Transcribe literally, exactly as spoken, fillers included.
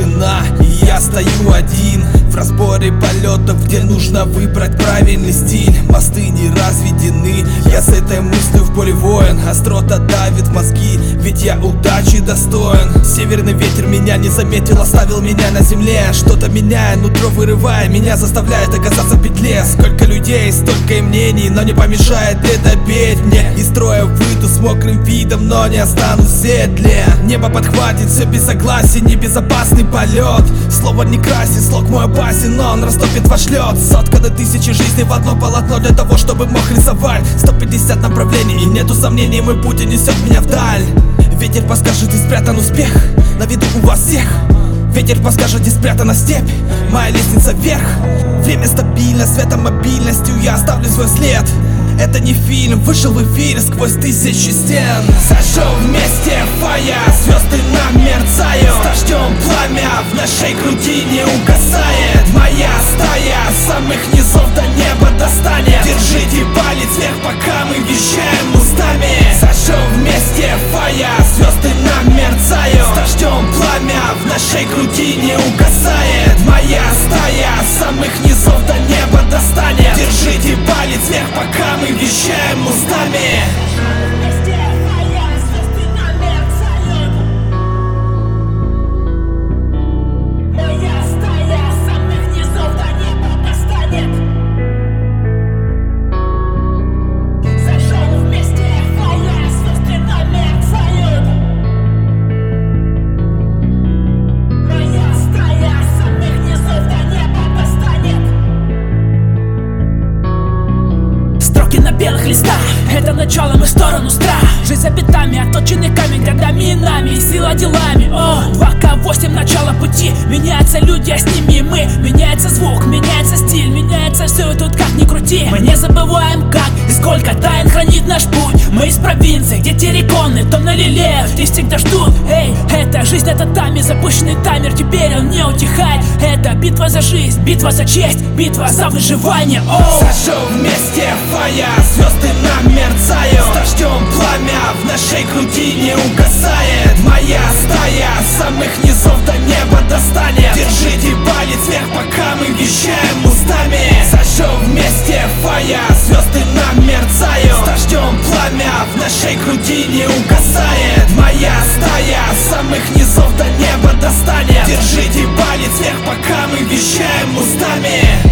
тишина, и я стою один в разборе полетов, где нужно выбрать правильный стиль. Мосты не разведены, я с этой мыслью в поле воин. Острота давит в мозги, ведь я удачи достоин. Северный ветер меня не заметил, оставил меня на земле. Что-то меняя, нутро вырывая, меня заставляет оказаться в петле. Сколько людей, столько и мнений, но не помешает это петь мне. Из строя выйду с мокрым видом, но не останусь в седле. Небо подхватит все без согласия, небезопасный полет. Слово не красит, слог мой опасен, но он растопит ваш лед. Сотканы тысячи жизней в одно полотно для того, чтобы мог рисовать сто пятьдесят направлений, и нету сомнений, мой путь унесет меня вдаль. Ветер подскажет, где спрятан успех, на виду у вас всех. Ветер подскажет, где спрятана степь, моя лестница вверх. Время стабильно, светомобильностью я оставлю свой след. Это не фильм, вышел в эфир сквозь тысячи стен. Зажжем вместе фая, звезды нам мерцают. С дождем пламя в нашей груди не угасает. Моя стая самых низов до неба достанет. Держите палец вверх, пока мы вещаем устами. Зажжем вместе фая, звезды нам мерцают. С дождем пламя в нашей груди не угасает. Моя стая самых низов до неба достанет. Держите палец вверх, пока мы вещаем устами. На белых листах это начало, мы в сторону страх. Жизнь за битами, отточенный камень годами и нами, сила делами. О, два ка восемь, начало пути. Меняются люди, а с ними и мы. Меняется звук, меняется стиль, меняется все тут как ни крути. Мы не забываем как и сколько тайн хранит наш путь. Мы из провинции, где терриконы, дом на лилеях, здесь всегда ждут. Эй, это жизнь на татами, запущенный таймер, теперь он не утихает. Это битва за жизнь, битва за честь, битва за выживание. О, зажжем вместе фая, звезды нам мерцают. С дождем пламя в нашей груди не угасает. Моя стая самых низов до неба достанет. Держите палец вверх, пока мы вещаем устами. Зажжем вместе фая, звезды нам мерцают. С дождем пламя в нашей груди не угасает. Моя стая самых низов до неба достанет. Держите палец вверх, пока мы вещаем устами.